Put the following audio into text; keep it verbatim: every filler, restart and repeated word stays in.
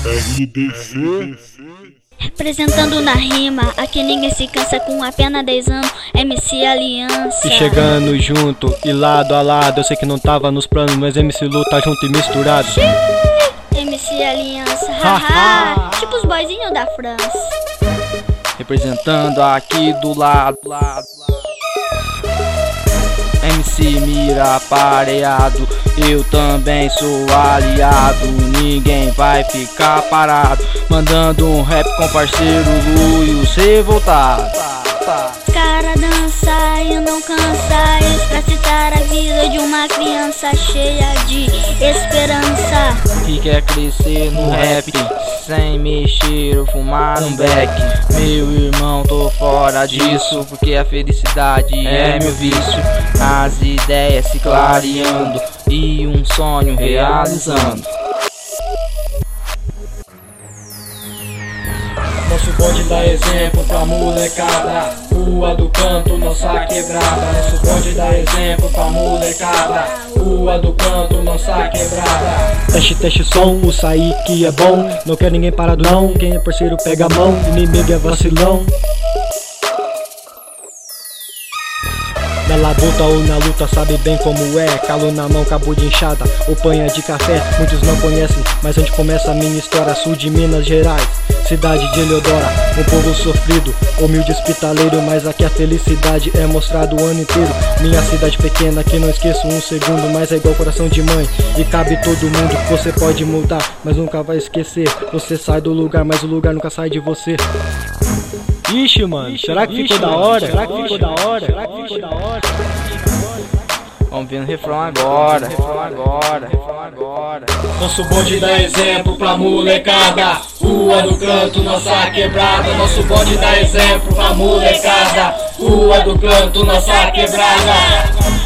R D C. Representando na rima, aqui ninguém se cansa com apenas dez anos, M C Aliança. E chegando junto e lado a lado, eu sei que não tava nos planos, mas M C Lu tá junto e misturado. M C Aliança, haha, tipo os boyzinhos da França. Representando aqui do lado, lado, lado. M C Mira pareado, eu também sou aliado. Ninguém vai ficar parado, mandando um rap com parceiro Lu e os revoltados. Os cara dança e não cansa, eles pra citar a vida de uma criança cheia de esperança. Que quer crescer no rap, sem mexer ou fumar um beck. Meu irmão, tô fora disso, porque a felicidade é meu vício. As ideias se clareando e um sonho realizando. Nosso bonde dá exemplo pra molecada, rua do canto, nossa quebrada. Nosso bonde dá exemplo pra molecada, rua do canto, nossa quebrada. Teste, teste som, o saí que é bom. Não quer ninguém parado não, quem é parceiro pega a mão, inimigo é vacilão. Na labuta ou na luta sabe bem como é. Calo na mão, cabo de enxada ou panha de café. Muitos não conhecem, mas onde começa a minha história. Sul de Minas Gerais, cidade de Eleodora. Um povo sofrido, humilde hospitaleiro, mas aqui a felicidade é mostrada o ano inteiro. Minha cidade pequena que não esqueço um segundo, mas é igual coração de mãe e cabe todo mundo. Você pode mudar, mas nunca vai esquecer. Você sai do lugar, mas o lugar nunca sai de você. Ixi, mano, Ixi, será que ficou da hora? Será que ficou da hora? Será que ficou da hora? Vamos ver no refrão agora, refrão agora, refrão agora. Nosso bonde dá exemplo pra molecada, rua do canto, nossa quebrada. Nosso bonde dá exemplo pra molecada, rua do canto, nossa quebrada.